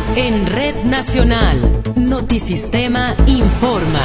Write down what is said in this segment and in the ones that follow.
En Red Nacional, Notisistema informa.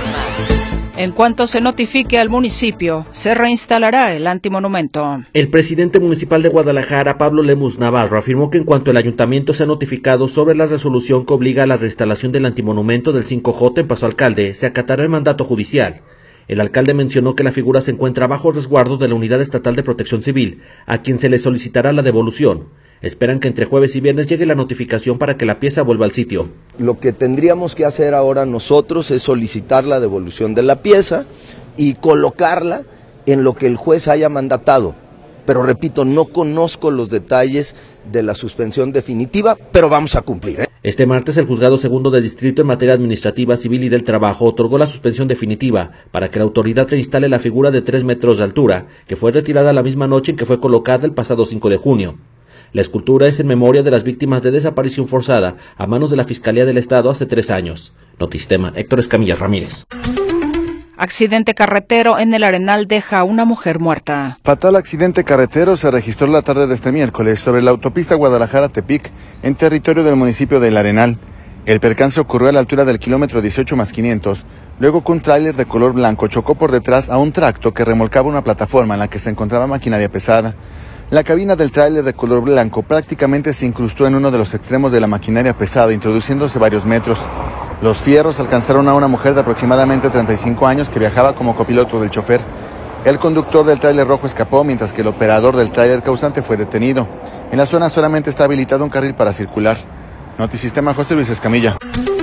En cuanto se notifique al municipio, se reinstalará el antimonumento. El presidente municipal de Guadalajara, Pablo Lemus Navarro, afirmó que en cuanto el ayuntamiento sea notificado sobre la resolución que obliga a la reinstalación del antimonumento del 5J en Paso Alcalde, se acatará el mandato judicial. El alcalde mencionó que la figura se encuentra bajo resguardo de la Unidad Estatal de Protección Civil, a quien se le solicitará la devolución. Esperan que entre jueves y viernes llegue la notificación para que la pieza vuelva al sitio. Lo que tendríamos que hacer ahora nosotros es solicitar la devolución de la pieza y colocarla en lo que el juez haya mandatado. Pero repito, no conozco los detalles de la suspensión definitiva, pero vamos a cumplir. Este martes el Juzgado Segundo de Distrito en materia administrativa, civil y del trabajo otorgó la suspensión definitiva para que la autoridad reinstale la figura de 3 metros de altura, que fue retirada la misma noche en que fue colocada el pasado 5 de junio. La escultura es en memoria de las víctimas de desaparición forzada a manos de la Fiscalía del Estado hace 3 años. Notisistema, Héctor Escamilla Ramírez. Accidente carretero en el Arenal deja a una mujer muerta. Fatal accidente carretero se registró la tarde de este miércoles sobre la autopista Guadalajara-Tepic, en territorio del municipio del Arenal. El percance ocurrió a la altura del kilómetro 18+500, luego que un tráiler de color blanco chocó por detrás a un tracto que remolcaba una plataforma en la que se encontraba maquinaria pesada. La cabina del tráiler de color blanco prácticamente se incrustó en uno de los extremos de la maquinaria pesada, introduciéndose varios metros. Los fierros alcanzaron a una mujer de aproximadamente 35 años que viajaba como copiloto del chofer. El conductor del tráiler rojo escapó, mientras que el operador del tráiler causante fue detenido. En la zona solamente está habilitado un carril para circular. Notisistema, José Luis Escamilla.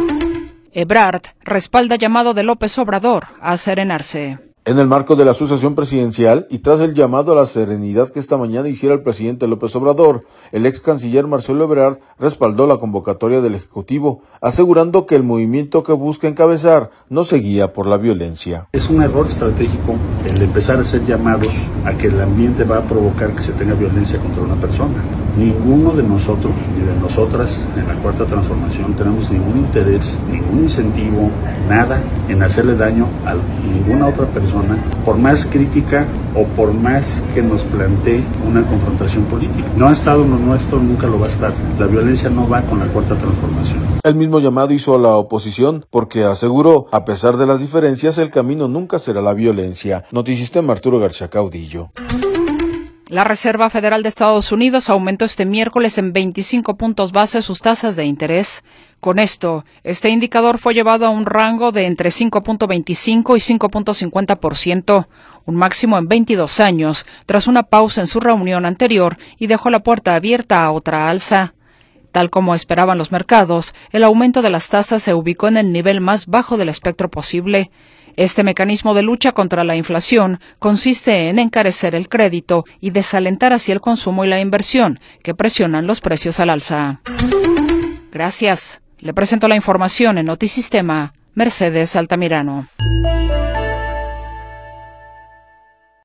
Ebrard respalda llamado de López Obrador a serenarse. En el marco de la sucesión presidencial y tras el llamado a la serenidad que esta mañana hiciera el presidente López Obrador, el ex canciller Marcelo Ebrard respaldó la convocatoria del Ejecutivo, asegurando que el movimiento que busca encabezar no se guía por la violencia. Es un error estratégico el empezar a hacer llamados a que el ambiente va a provocar que se tenga violencia contra una persona. Ninguno de nosotros, ni de nosotras, en la Cuarta Transformación, tenemos ningún interés, ningún incentivo, nada en hacerle daño a ninguna otra persona, por más crítica o por más que nos plantee una confrontación política. No ha estado en lo nuestro, nunca lo va a estar. La violencia no va con la Cuarta Transformación. El mismo llamado hizo a la oposición porque aseguró, a pesar de las diferencias, el camino nunca será la violencia. Notisistema, Arturo García Caudillo. La Reserva Federal de Estados Unidos aumentó este miércoles en 25 puntos base sus tasas de interés. Con esto, este indicador fue llevado a un rango de entre 5.25 y 5.50%, un máximo en 22 años, tras una pausa en su reunión anterior y dejó la puerta abierta a otra alza. Tal como esperaban los mercados, el aumento de las tasas se ubicó en el nivel más bajo del espectro posible. Este mecanismo de lucha contra la inflación consiste en encarecer el crédito y desalentar así el consumo y la inversión, que presionan los precios al alza. Gracias. Le presento la información en Notisistema, Mercedes Altamirano.